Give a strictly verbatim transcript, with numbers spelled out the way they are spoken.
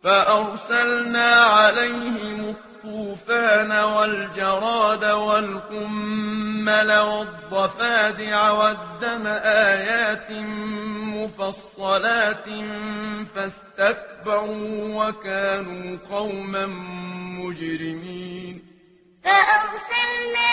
فأرسلنا عليهم الطوفان والجراد والقمل والضفادع والدم آيات مفصلات فاستكبروا وكانوا قوما مجرمين. فأرسلنا